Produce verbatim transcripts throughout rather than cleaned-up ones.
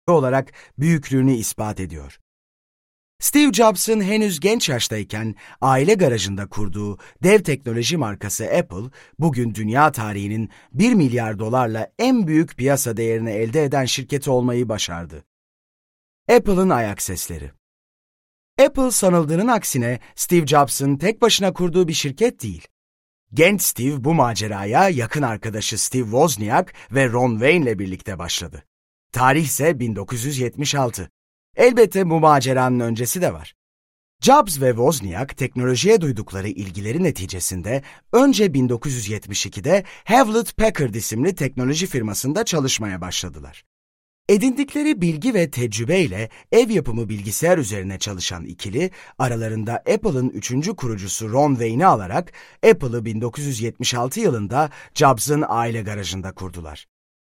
olarak büyüklüğünü ispat ediyor. Steve Jobs'ın henüz genç yaştayken aile garajında kurduğu dev teknoloji markası Apple, bugün dünya tarihinin bir milyar dolarla en büyük piyasa değerini elde eden şirketi olmayı başardı. Apple'ın ayak sesleri. Apple sanıldığının aksine Steve Jobs'ın tek başına kurduğu bir şirket değil. Genç Steve bu maceraya yakın arkadaşı Steve Wozniak ve Ron Wayne ile birlikte başladı. Tarih ise bin dokuz yüz yetmiş altı. Elbette bu maceranın öncesi de var. Jobs ve Wozniak teknolojiye duydukları ilgileri neticesinde önce bin dokuz yüz yetmiş ikide Hewlett Packard isimli teknoloji firmasında çalışmaya başladılar. Edindikleri bilgi ve tecrübeyle ev yapımı bilgisayar üzerine çalışan ikili, aralarında Apple'ın üçüncü kurucusu Ron Wayne'i alarak Apple'ı bin dokuz yüz yetmiş altı yılında Jobs'ın aile garajında kurdular.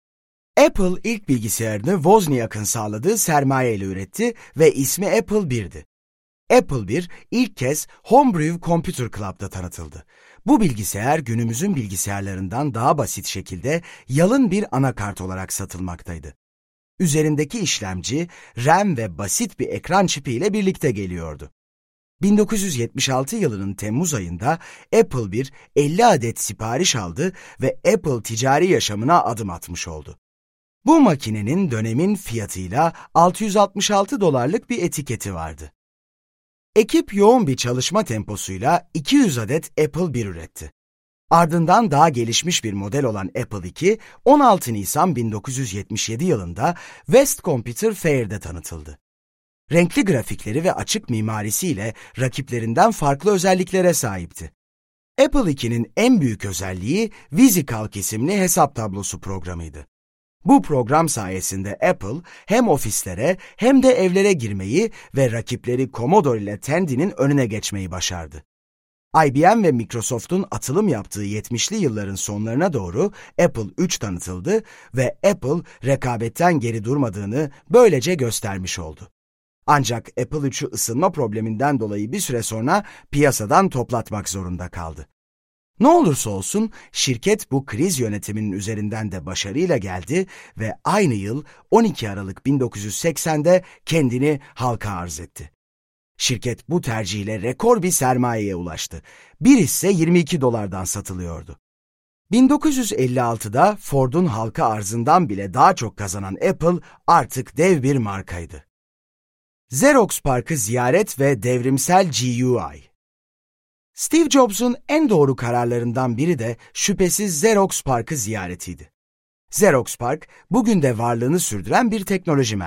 Apple ilk bilgisayarını Wozniak'ın sağladığı sermaye ile üretti ve ismi Apple bir'di. Apple bir ilk kez Homebrew Computer Club'da tanıtıldı. Bu bilgisayar günümüzün bilgisayarlarından daha basit şekilde yalın bir anakart olarak satılmaktaydı. Üzerindeki işlemci, RAM ve basit bir ekran çipi ile birlikte geliyordu. bin dokuz yüz yetmiş altı yılının Temmuz ayında Apple bir elli adet sipariş aldı ve Apple ticari yaşamına adım atmış oldu. Bu makinenin dönemin fiyatıyla altı yüz altmış altı dolarlık bir etiketi vardı. Ekip yoğun bir çalışma temposuyla iki yüz adet Apple bir üretti. Ardından daha gelişmiş bir model olan Apple iki, on altı Nisan bin dokuz yüz yetmiş yedi yılında West Computer Fair'de tanıtıldı. Renkli grafikleri ve açık mimarisiyle rakiplerinden farklı özelliklere sahipti. Apple iki'nin en büyük özelliği VisiCalc isimli hesap tablosu programıydı. Bu program sayesinde Apple hem ofislere hem de evlere girmeyi ve rakipleri Commodore ile Tandy'nin önüne geçmeyi başardı. I B M ve Microsoft'un atılım yaptığı yetmişli yılların sonlarına doğru Apple üç tanıtıldı ve Apple rekabetten geri durmadığını böylece göstermiş oldu. Ancak Apple üçü ısınma probleminden dolayı bir süre sonra piyasadan toplatmak zorunda kaldı. Ne olursa olsun şirket bu kriz yönetiminin üzerinden de başarıyla geldi ve aynı yıl on iki Aralık bin dokuz yüz seksende kendini halka arz etti. Şirket bu tercihle rekor bir sermayeye ulaştı. Bir hisse yirmi iki dolardan satılıyordu. bin dokuz yüz elli altıda Ford'un halka arzından bile daha çok kazanan Apple artık dev bir markaydı. Xerox Park'ı ziyaret ve devrimsel G U I. Steve Jobs'un en doğru kararlarından biri de şüphesiz Xerox Park'ı ziyaretiydi. Xerox Park, bugün de varlığını sürdüren bir teknoloji merkezi.